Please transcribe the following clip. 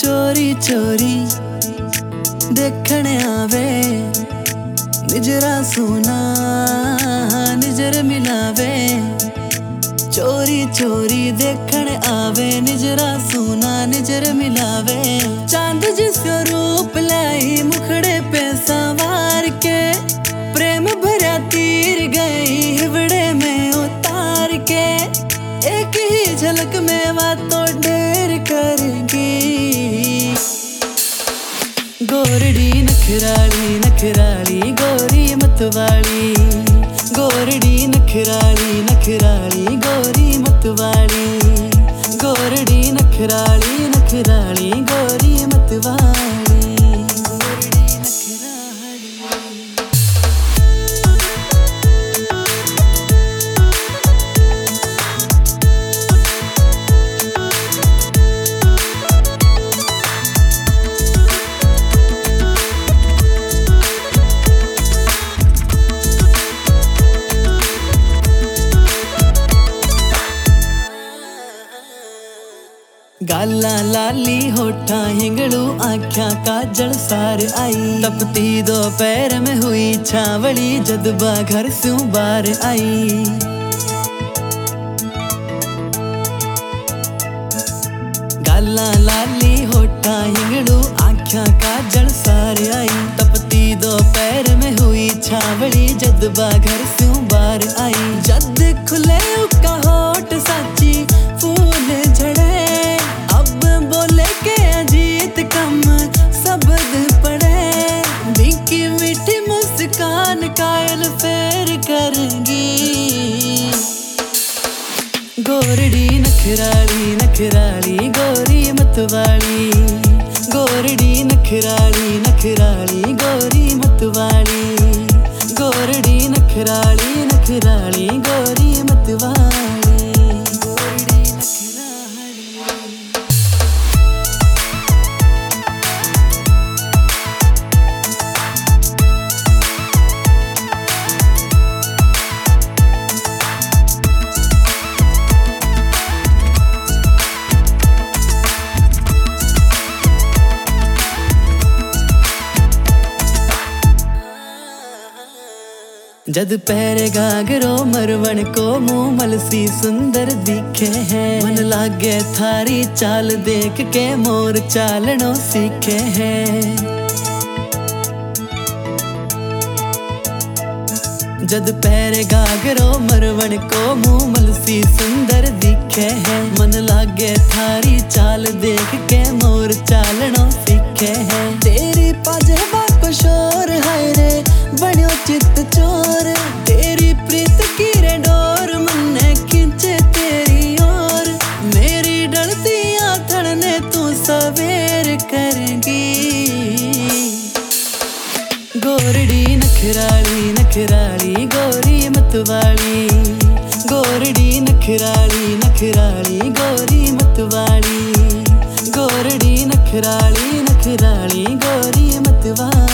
चोरी चोरी देखण आवे निजरा सोना निजर मिलावे। चोरी चोरी देखण आवे निजरा सोना निजर मिलावे। चांद जिसो रूप लाई मुखड़े पे सवार के प्रेम भरा तीर गई हिवड़े में उतार के। एक ही झलक में बातों ढेर करेगी। गोरड़ी नखराली नखराली गोरी मतवाली। गोरड़ी नखराली नखराली गोरी मतवाली। गोरड़ी नखराली नखराली गोरी मतवाली। गाला लाली होठा हिंगड़ू आख्या काजल सार आई। तपती दोपहर में हुई छावड़ी जदबा घर से बाहर आई। गाला लाली होठा हिंगड़ू आख्या काजल सार आई। तपती दोपहर में हुई छावड़ी जदबा घर से बाहर आई। जद खुले उका होठ साची फूल झड़े। बोले के अजीत कम शब्द पड़े। बिकी मीठी मुस्कान कायल फेर करेंगी। गोरड़ी नखराली नखराली गोरी मतवाली। गोरड़ी नखराली नखराली गोरी मतवाली। गोरड़ी नखराली नखराली गोरी मतवाली। जद पैरे गागरो मरवण को मुँह मलसी सुंदर दिखे है। मन लागे थारी चाल देख के मोर चालनो सीखे है। जद पैरे गागरो मरवण को मुँह मलसी सुंदर दिखे है। मन लागे थारी चाल देख के मोर चालनो सीखे है। तेरी पाजेबा को शोर हाय रे बड़ो चित चोर। तेरी प्रीत की रे डोर मन्ने खींचे तेरी ओर। मेरी डलती आथड़ ने तू सवेर करेगी। गोरड़ी नखराली नखराली गोरी मतवाली। गोरड़ी नखराली नखराली गोरी मतवाली। गोरड़ी नखराली नखराली गोरी मतवाली।